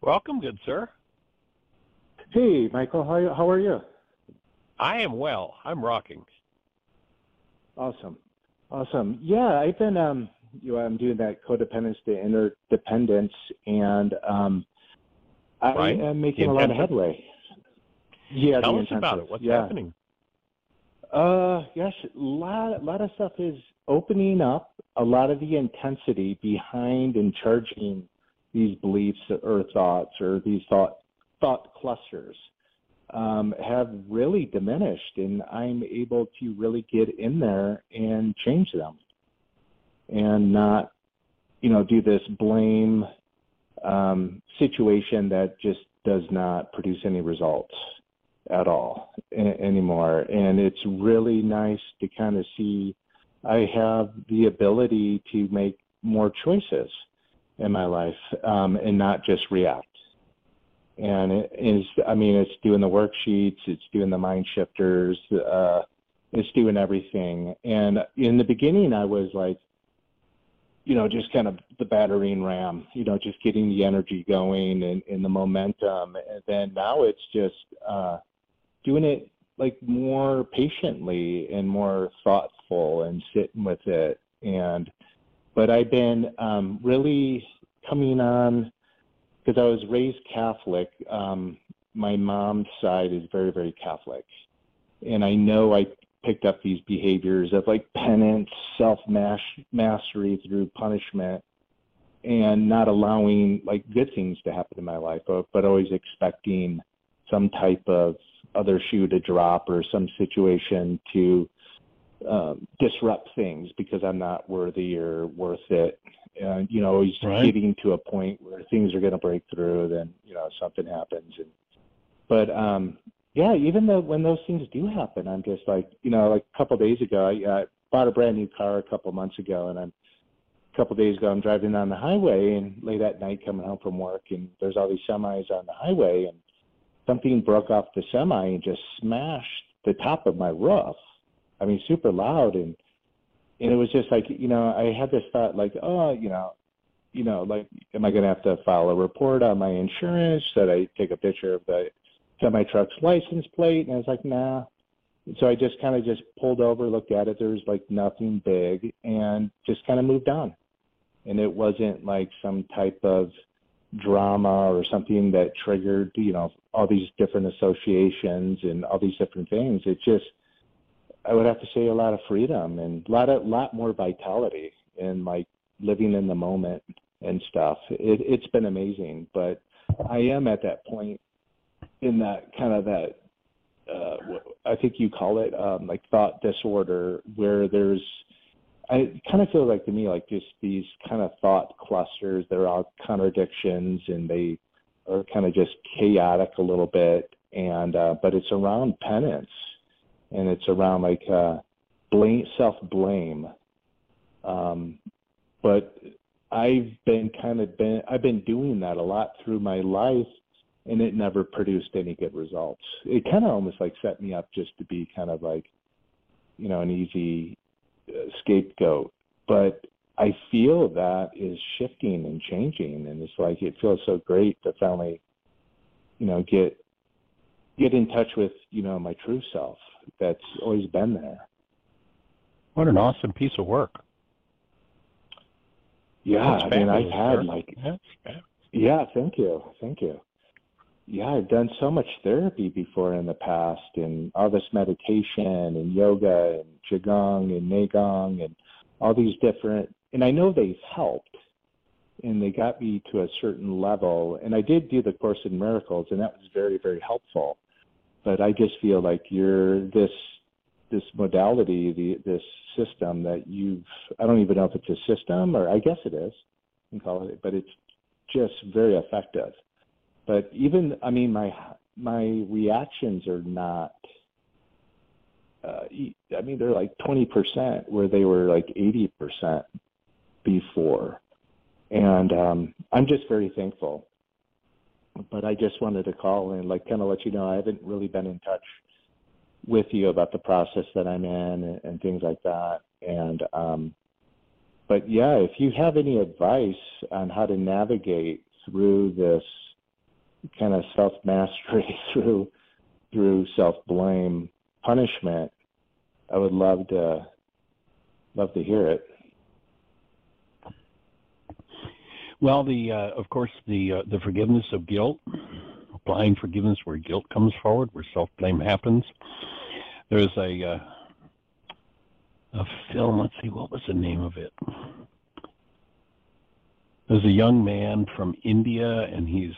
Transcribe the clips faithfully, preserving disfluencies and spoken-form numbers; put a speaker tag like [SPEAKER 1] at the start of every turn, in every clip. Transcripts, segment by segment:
[SPEAKER 1] Welcome, good sir.
[SPEAKER 2] Hey, Michael, how how are you?
[SPEAKER 1] I am well. I'm rocking.
[SPEAKER 2] Awesome, awesome. Yeah, I've been um, you know, I'm doing that codependence to interdependence, and um, I
[SPEAKER 1] Right?
[SPEAKER 2] am
[SPEAKER 1] The
[SPEAKER 2] making a lot of
[SPEAKER 1] intensive?
[SPEAKER 2] headway. Yeah, the
[SPEAKER 1] Tell us about
[SPEAKER 2] intensive.
[SPEAKER 1] it. What's
[SPEAKER 2] Yeah.
[SPEAKER 1] happening?
[SPEAKER 2] Uh, yes, a lot, a lot of stuff is opening up. A lot of the intensity behind and charging these beliefs or thoughts or these thought thought clusters um, have really diminished, and I'm able to really get in there and change them, and not, you know, do this blame um, situation that just does not produce any results at all a- anymore. And it's really nice to kind of see I have the ability to make more choices in my life, um, and not just react. And it is, I mean, it's doing the worksheets, it's doing the mind shifters, uh, it's doing everything. And in the beginning, I was like, you know, just kind of the battering ram, you know, just getting the energy going and, and the momentum. And then now it's just uh, doing it like more patiently and more thoughtful and sitting with it. And, but I've been um, really coming on, because I was raised Catholic. Um, my mom's side is very, very Catholic. And I know I picked up these behaviors of like penance, self-mastery through punishment, and not allowing like good things to happen in my life, but, but always expecting some type of other shoe to drop or some situation to um, disrupt things because I'm not worthy or worth it. And, you know, always
[SPEAKER 1] Right.
[SPEAKER 2] getting to a point where things are going to break through, then, you know, something happens. And, but, um, yeah, even though when those things do happen, I'm just like, you know, like a couple of days ago, I uh, bought a brand new car a couple of months ago, and I'm a couple of days ago, I'm driving down the highway and late at night coming home from work, and there's all these semis on the highway, and something broke off the semi and just smashed the top of my roof. I mean, super loud. And, and it was just like, you know, I had this thought like, oh, you know, you know, like, am I going to have to file a report on my insurance? Should I take a picture of the semi truck's license plate? And I was like, nah. And so I just kind of just pulled over, looked at it. There was like nothing big, and just kind of moved on. And it wasn't like some type of drama or something that triggered, you know, all these different associations and all these different things. It just, I would have to say a lot of freedom and a lot of, lot more vitality and like living in the moment and stuff. It, it's been amazing, but I am at that point in that kind of that, uh, I think you call it um, like thought disorder, where there's, I kind of feel like to me, like just these kind of thought clusters, they're all contradictions and they are kind of just chaotic a little bit. And, uh, but it's around penance, and it's around like uh, blame, self-blame. Um, but I've been kind of been, I've been doing that a lot through my life, and it never produced any good results. It kind of almost like set me up just to be kind of like, you know, an easy uh, scapegoat. But I feel that is shifting and changing, and it's like it feels so great to finally, you know, get get in touch with, you know, my true self that's always been there.
[SPEAKER 1] What an awesome piece of work.
[SPEAKER 2] Yeah,
[SPEAKER 1] That's
[SPEAKER 2] I mean, I've
[SPEAKER 1] fabulous,
[SPEAKER 2] had
[SPEAKER 1] sir.
[SPEAKER 2] like,
[SPEAKER 1] That's fabulous.
[SPEAKER 2] yeah, thank you, thank you. Yeah, I've done so much therapy before in the past, and all this meditation and yoga and qigong and neigong and all these different, and I know they've helped, and they got me to a certain level. And I did do the Course in Miracles, and that was very, very helpful. But I just feel like you're this this modality, the this system that you've, I don't even know if it's a system, or I guess it is, you can call it, but it's just very effective. But even, I mean, my my reactions are not, uh, I mean, they're like twenty percent where they were like eighty percent before. And um, I'm just very thankful. But I just wanted to call and like kind of let you know I haven't really been in touch with you about the process that I'm in and, and things like that. And um, but yeah, if you have any advice on how to navigate through this kind of self-mastery through through self-blame punishment, I would love to love to hear it.
[SPEAKER 1] Well, the uh, of course the uh, the forgiveness of guilt, applying forgiveness where guilt comes forward, where self-blame happens. There's a uh, a film. Let's see, what was the name of it? There's a young man from India, and he's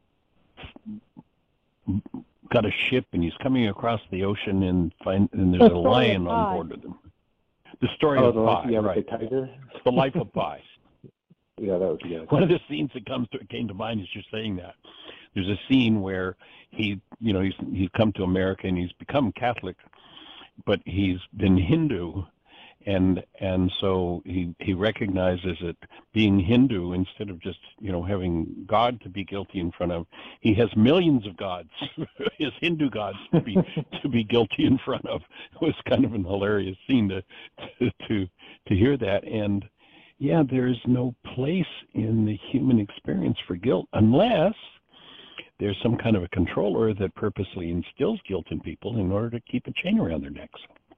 [SPEAKER 1] got a ship, and he's coming across the ocean, and find and there's a lion on board with him. The story
[SPEAKER 2] oh,
[SPEAKER 1] of
[SPEAKER 2] the
[SPEAKER 1] Pi,
[SPEAKER 2] yeah,
[SPEAKER 1] right?
[SPEAKER 2] With the tiger.
[SPEAKER 1] The Life of Pi.
[SPEAKER 2] Yeah, that was good.
[SPEAKER 1] One of the scenes that comes to came to mind is you're saying that. There's a scene where he, you know, he's he's come to America and he's become Catholic, but he's been Hindu, and and so he he recognizes that being Hindu, instead of just, you know, having God to be guilty in front of, he has millions of gods, his Hindu gods to be to be guilty in front of. It was kind of an hilarious scene to to to, to hear that. And yeah, there is no place in the human experience for guilt unless there's some kind of a controller that purposely instills guilt in people in order to keep a chain around their necks.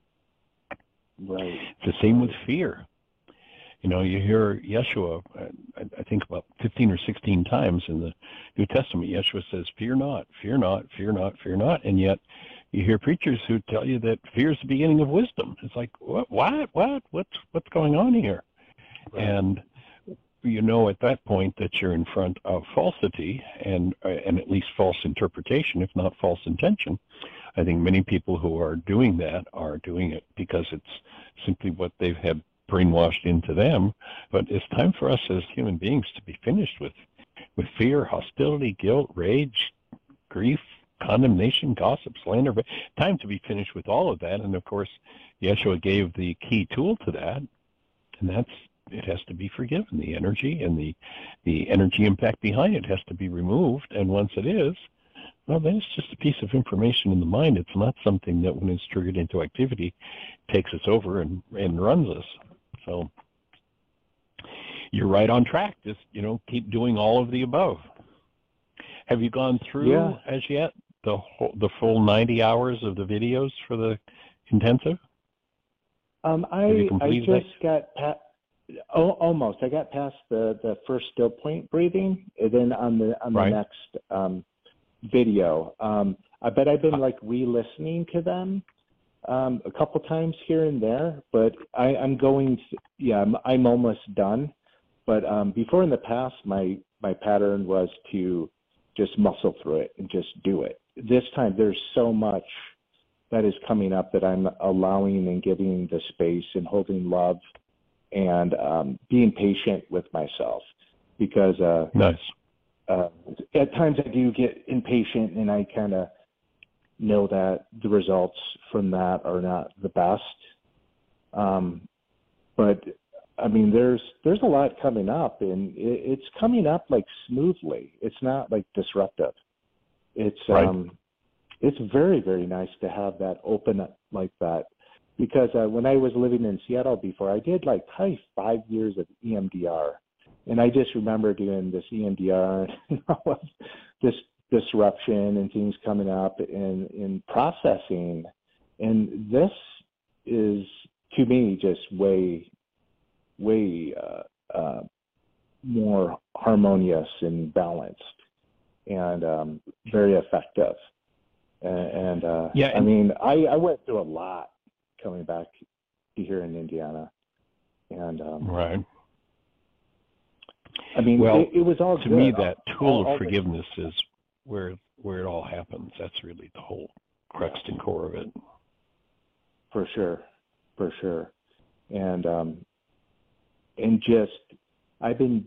[SPEAKER 2] Right.
[SPEAKER 1] It's the same with fear. You know, you hear Yeshua, I, I think about fifteen or sixteen times in the New Testament, Yeshua says, fear not, fear not, fear not, fear not. And yet you hear preachers who tell you that fear is the beginning of wisdom. It's like, what, what, what, what's, what's going on here? Right. And you know at that point that you're in front of falsity and uh, and at least false interpretation, if not false intention. I think many people who are doing that are doing it because it's simply what they've had brainwashed into them. But it's time for us as human beings to be finished with, with fear, hostility, guilt, rage, grief, condemnation, gossip, slander. But time to be finished with all of that. And of course, Yeshua gave the key tool to that, and that's it has to be forgiven. The energy and the the energy impact behind it has to be removed. And once it is, well, then it's just a piece of information in the mind. It's not something that, when it's triggered into activity, takes us over and, and runs us. So you're right on track. Just, you know, keep doing all of the above. Have you gone through
[SPEAKER 2] yeah.
[SPEAKER 1] as yet the whole, the full ninety hours of the videos for the intensive?
[SPEAKER 2] Um, I I just that? got pa- oh, almost. I got past the, the first still point breathing, and then on the on the
[SPEAKER 1] right.
[SPEAKER 2] next um, video. Um, I bet I've been like re-listening to them um, a couple times here and there, but I, I'm going. To, yeah, I'm, I'm almost done. But um, before in the past, my my pattern was to just muscle through it and just do it. This time, there's so much that is coming up that I'm allowing and giving the space and holding love and um, being patient with myself, because uh,
[SPEAKER 1] nice.
[SPEAKER 2] uh, at times I do get impatient, and I kind of know that the results from that are not the best. Um, but I mean, there's there's a lot coming up, and it, it's coming up like smoothly. It's not like disruptive. It's
[SPEAKER 1] right.
[SPEAKER 2] um, it's very, very nice to have that open up like that, because uh, when I was living in Seattle before, I did like probably five years of E M D R, and I just remember doing this E M D R and all of this disruption and things coming up and in processing, and this is to me just way, way uh, uh, more harmonious and balanced and um, very effective. And uh,
[SPEAKER 1] yeah, and,
[SPEAKER 2] I mean, I, I went through a lot coming back to here in Indiana, and um,
[SPEAKER 1] right.
[SPEAKER 2] I mean,
[SPEAKER 1] well,
[SPEAKER 2] it, it was all
[SPEAKER 1] to
[SPEAKER 2] good.
[SPEAKER 1] me that tool
[SPEAKER 2] all,
[SPEAKER 1] of
[SPEAKER 2] all
[SPEAKER 1] forgiveness the... is where where it all happens. That's really the whole crux and core of it.
[SPEAKER 2] For sure, for sure, and um, and just I've been.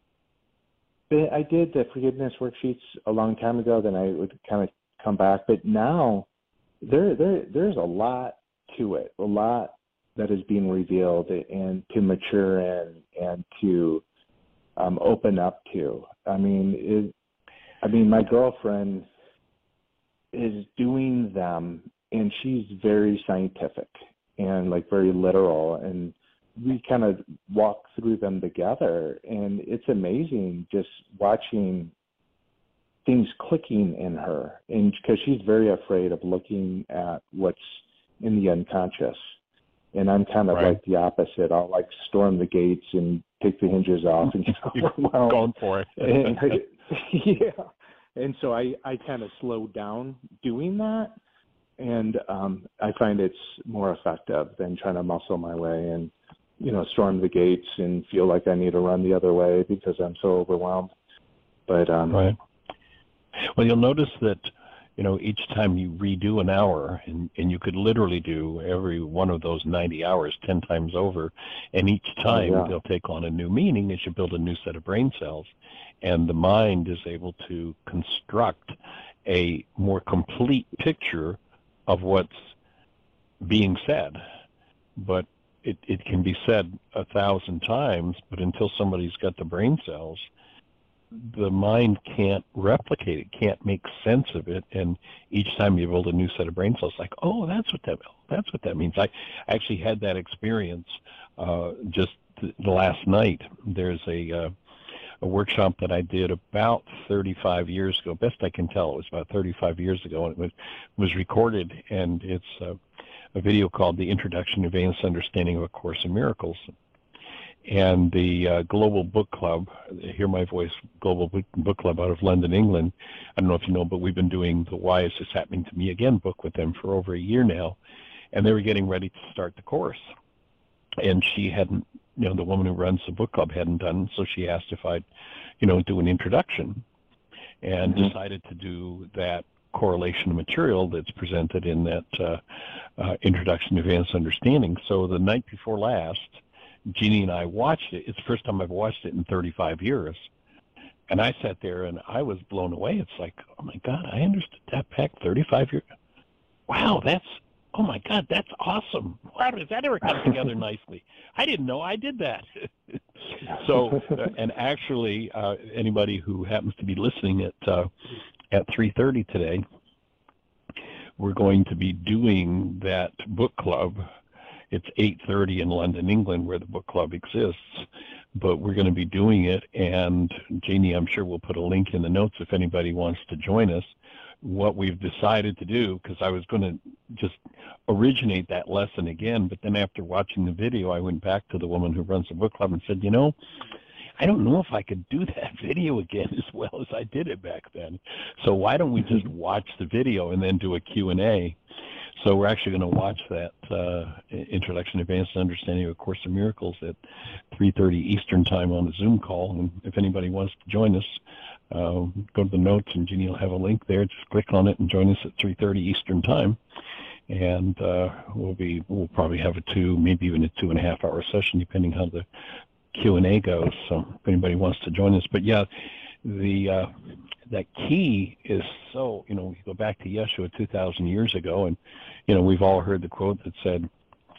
[SPEAKER 2] I did the forgiveness worksheets a long time ago. Then I would kind of come back, but now there there there's a lot to it, a lot that is being revealed and to mature in and to um, open up to. I mean, it, I mean, my girlfriend is doing them, and she's very scientific and like very literal, and we kind of walk through them together, and it's amazing just watching things clicking in her, and because she's very afraid of looking at what's in the unconscious. And I'm kind of
[SPEAKER 1] Right.
[SPEAKER 2] like the opposite. I'll like storm the gates and take the hinges off and get overwhelmed.
[SPEAKER 1] Going for it.
[SPEAKER 2] and I, yeah. And so I, I kind of slow down doing that. And um, I find it's more effective than trying to muscle my way and, you know, storm the gates and feel like I need to run the other way because I'm so overwhelmed. But um,
[SPEAKER 1] right. Well, you'll notice that, you know, each time you redo an hour, and, and you could literally do every one of those ninety hours ten times over, and each time
[SPEAKER 2] oh, yeah.
[SPEAKER 1] they'll take on a new meaning as you build a new set of brain cells, and the mind is able to construct a more complete picture of what's being said. But it, it can be said a thousand times, but until somebody's got the brain cells, the mind can't replicate it, can't make sense of it, and each time you build a new set of brain cells, like, oh, that's what that that's what that means. I actually had that experience uh, just the last night. There's a uh, a workshop that I did about thirty-five years ago. Best I can tell, it was about thirty-five years ago, and it was was recorded, and it's uh, a video called "The Introduction to Advanced Understanding of A Course in Miracles." And the uh, Global Book Club, Hear My Voice Global Book Club out of London, England, I don't know if you know, but we've been doing the Why Is This Happening to Me Again book with them for over a year now, and they were getting ready to start the course. And she hadn't, you know, the woman who runs the book club hadn't done, so she asked if I'd, you know, do an introduction, and mm-hmm. decided to do that correlation material that's presented in that uh, uh, Introduction to Advanced Understanding. So the night before last, Jeannie and I watched it. It's the first time I've watched it in thirty-five years. And I sat there and I was blown away. It's like, oh my God, I understood that back thirty-five years. Wow, that's, oh my God, that's awesome. How does that ever come together nicely? I didn't know I did that. So, uh, and actually, uh, anybody who happens to be listening at uh, at three thirty today, we're going to be doing that book club. It's eight thirty in London, England, where the book club exists, but we're going to be doing it, and Jeannie, I'm sure we'll put a link in the notes if anybody wants to join us. What we've decided to do, because I was going to just originate that lesson again, but then after watching the video, I went back to the woman who runs the book club and said, you know, I don't know if I could do that video again as well as I did it back then. So why don't we just watch the video and then do a Q and A? So we're actually going to watch that uh, Introduction to Advanced Understanding of A Course in Miracles at three thirty Eastern Time on a Zoom call. And if anybody wants to join us, uh, go to the notes and Jeannie will have a link there. Just click on it and join us at three thirty Eastern Time. And uh, we'll be we'll probably have a two, maybe even a two and a half hour session, depending how the Q and A goes. So if anybody wants to join us, but yeah, the uh, that key is so, you know, we go back to Yeshua two thousand years ago, and, you know, we've all heard the quote that said,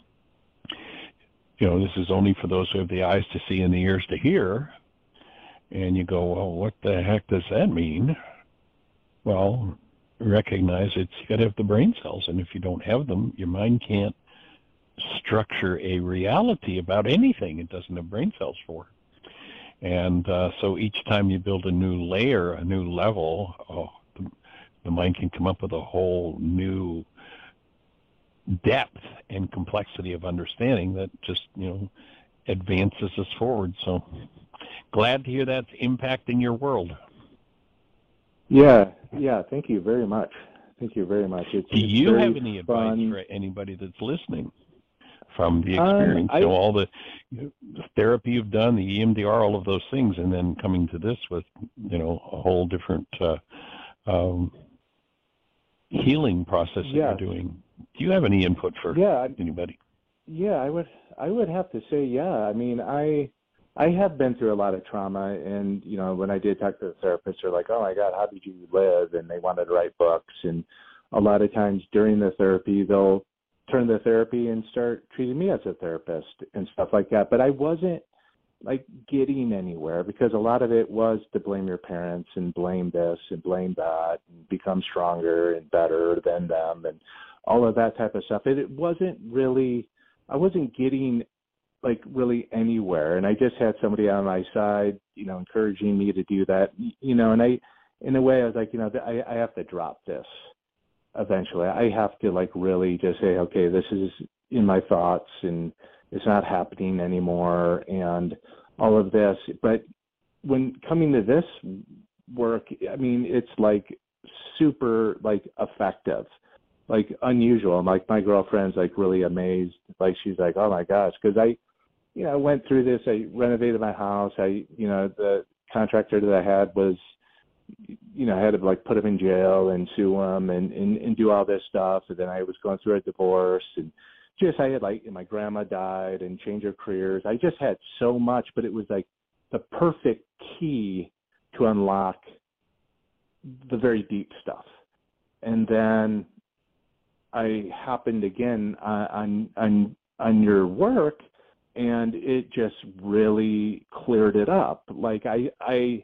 [SPEAKER 1] you know, this is only for those who have the eyes to see and the ears to hear. And you go, well, what the heck does that mean? Well, recognize it's, you got to have the brain cells, and if you don't have them, your mind can't structure a reality about anything it doesn't have brain cells for. And uh, so each time you build a new layer, a new level, oh, the, the mind can come up with a whole new depth and complexity of understanding that just, you know, advances us forward. So glad to hear that's impacting your world.
[SPEAKER 2] Yeah, yeah, thank you very much. Thank you very much. It's,
[SPEAKER 1] Do
[SPEAKER 2] it's
[SPEAKER 1] you
[SPEAKER 2] very
[SPEAKER 1] have any
[SPEAKER 2] fun.
[SPEAKER 1] advice for anybody that's listening from the experience?
[SPEAKER 2] Um, I,
[SPEAKER 1] you know, all the, the therapy you've done, the E M D R, all of those things, and then coming to this with, you know, a whole different uh, um, healing process that
[SPEAKER 2] yeah.
[SPEAKER 1] you're doing. Do you have any input for
[SPEAKER 2] yeah,
[SPEAKER 1] anybody?
[SPEAKER 2] Yeah, I would I would have to say, yeah. I mean, I I have been through a lot of trauma, and, you know, when I did talk to the therapist, they're like, oh my God, how did you live? And they wanted to write books. And a lot of times during the therapy, they'll turn the therapy and start treating me as a therapist and stuff like that. But I wasn't like getting anywhere, because a lot of it was to blame your parents and blame this and blame that and become stronger and better than them and all of that type of stuff. It, it wasn't really, I wasn't getting like really anywhere. And I just had somebody on my side, you know, encouraging me to do that, you know, and I, in a way, I was like, you know, I, I have to drop this eventually. I have to like really just say, okay, this is in my thoughts and it's not happening anymore and all of this. But when coming to this work, I mean, it's like super like effective, like unusual. Like my girlfriend's like really amazed. Like she's like, oh my gosh, because I, you know, I went through this. I renovated my house. I, you know, the contractor that I had was, you know, I had to like put him in jail and sue him and, and, and do all this stuff. And then I was going through a divorce and just, I had like, my grandma died and changed her careers. I just had so much, but it was like the perfect key to unlock the very deep stuff. And then I happened again on, on, on your work, and it just really cleared it up. Like I, I,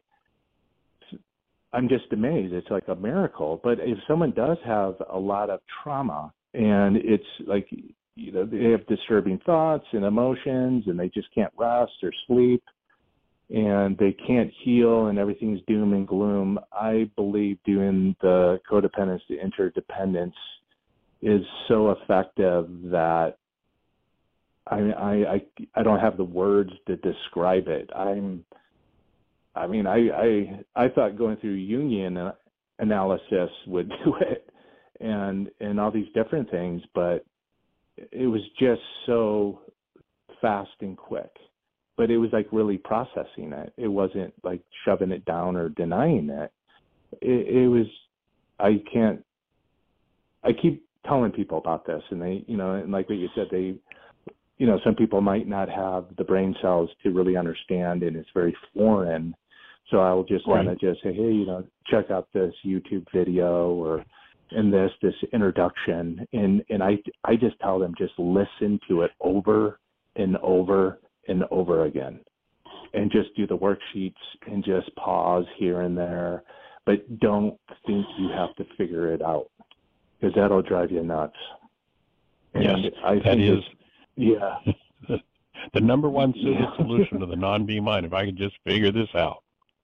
[SPEAKER 2] I'm just amazed. It's like a miracle. But if someone does have a lot of trauma and it's like, you know, they have disturbing thoughts and emotions and they just can't rest or sleep and they can't heal and everything's doom and gloom, I believe doing the codependence to interdependence is so effective that I, I, I, I don't have the words to describe it. I'm, I mean, I, I, I thought going through Jungian analysis would do it and, and all these different things, but it was just so fast and quick. But it was like really processing it. It wasn't like shoving it down or denying it. It, it was, I can't, I keep telling people about this and they, you know, and like what you said, they, you know, some people might not have the brain cells to really understand and it's very foreign. So I will just
[SPEAKER 1] Right.
[SPEAKER 2] kind of just say, hey, you know, check out this YouTube video or in this, this introduction. And, and I, I just tell them just listen to it over and over and over again and just do the worksheets and just pause here and there, but don't think you have to figure it out because that'll drive you nuts. And
[SPEAKER 1] Yes,
[SPEAKER 2] I
[SPEAKER 1] that
[SPEAKER 2] think
[SPEAKER 1] is
[SPEAKER 2] yeah.
[SPEAKER 1] the, the number one
[SPEAKER 2] Yeah.
[SPEAKER 1] solution to the non-B mind. If I could just figure this out.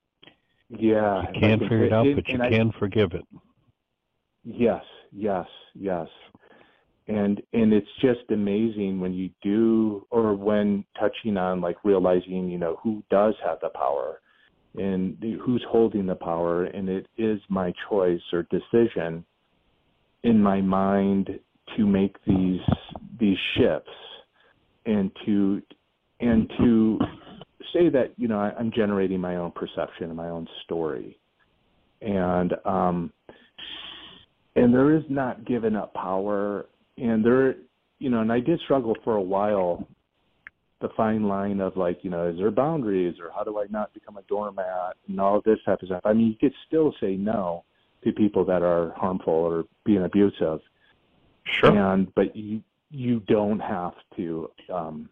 [SPEAKER 2] Yeah.
[SPEAKER 1] You can't
[SPEAKER 2] like,
[SPEAKER 1] figure it out,
[SPEAKER 2] and,
[SPEAKER 1] but you
[SPEAKER 2] and I,
[SPEAKER 1] can forgive it.
[SPEAKER 2] Yes, yes, yes. And and it's just amazing when you do, or when touching on like realizing, you know, who does have the power and who's holding the power, and it is my choice or decision in my mind to make these these shifts and to and to say that, you know, I, I'm generating my own perception and my own story. And um and there is not giving up power. And there, you know, and I did struggle for a while, the fine line of like, you know, is there boundaries or how do I not become a doormat and all of this type of stuff. I mean, you could still say no to people that are harmful or being abusive.
[SPEAKER 1] Sure.
[SPEAKER 2] And, but you, you don't have to um,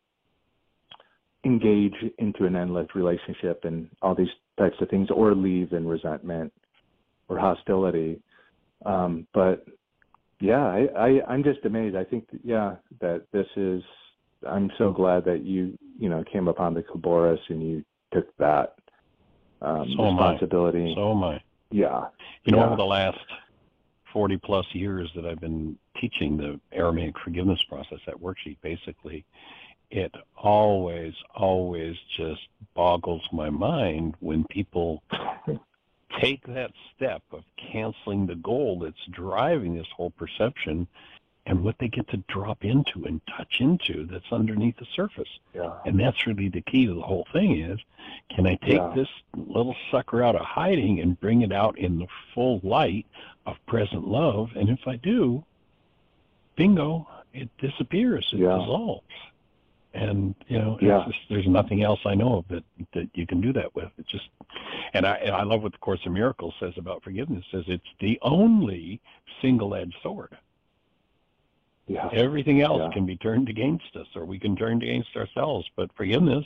[SPEAKER 2] engage into an endless relationship and all these types of things or leave in resentment or hostility. Um, but yeah, I, I, I'm just amazed. I think, that, yeah, that this is, I'm so glad that you, you know, came upon the Kouboris and you took that um,
[SPEAKER 1] So am I.
[SPEAKER 2] responsibility.
[SPEAKER 1] So am I.
[SPEAKER 2] Yeah.
[SPEAKER 1] You know,
[SPEAKER 2] yeah.
[SPEAKER 1] over the last forty plus years that I've been teaching the Aramaic forgiveness process, that worksheet, basically, it always, always just boggles my mind when people take that step of canceling the goal that's driving this whole perception and what they get to drop into and touch into that's underneath the surface.
[SPEAKER 2] Yeah.
[SPEAKER 1] And that's really the key to the whole thing is, can I take
[SPEAKER 2] Yeah.
[SPEAKER 1] this little sucker out of hiding and bring it out in the full light of present love? And if I do, bingo, it disappears, it
[SPEAKER 2] Yeah.
[SPEAKER 1] dissolves. And, you know, it's
[SPEAKER 2] Yeah.
[SPEAKER 1] just, there's nothing else I know of that, that you can do that with. It's just, and I, and I love what the Course in Miracles says about forgiveness, says it's the only single-edged sword.
[SPEAKER 2] Yeah.
[SPEAKER 1] Everything else
[SPEAKER 2] Yeah.
[SPEAKER 1] can be turned against us, or we can turn against ourselves, but forgiveness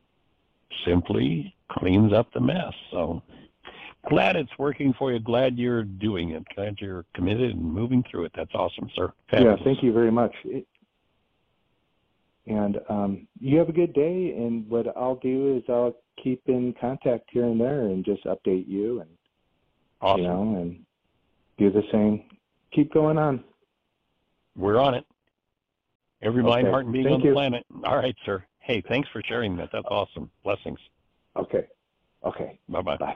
[SPEAKER 1] simply cleans up the mess. So glad it's working for you. Glad you're doing it. Glad you're committed and moving through it. That's awesome, sir. Fabulous.
[SPEAKER 2] Yeah. Thank you very much. It, And um, you have a good day. And what I'll do is I'll keep in contact here and there and just update you. And
[SPEAKER 1] Awesome.
[SPEAKER 2] You know, and do the same. Keep going on.
[SPEAKER 1] We're on it. Every mind,
[SPEAKER 2] Okay.
[SPEAKER 1] heart, and being
[SPEAKER 2] Thank
[SPEAKER 1] on the
[SPEAKER 2] you.
[SPEAKER 1] planet. All right, sir. Hey, thanks for sharing that. That's awesome. Blessings.
[SPEAKER 2] Okay. Okay.
[SPEAKER 1] Bye-bye.
[SPEAKER 2] Bye.